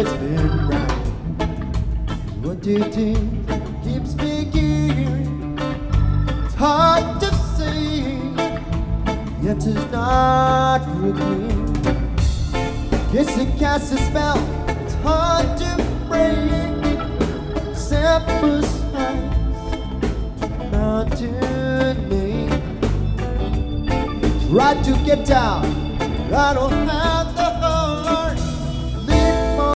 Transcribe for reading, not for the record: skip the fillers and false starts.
it's midnight. What you think keeps me gearing? It's hard to say, yet it's not repeating. Guess it casts a spell, it's hard to break. Simple sights, mountain made. Try to get down, I don't have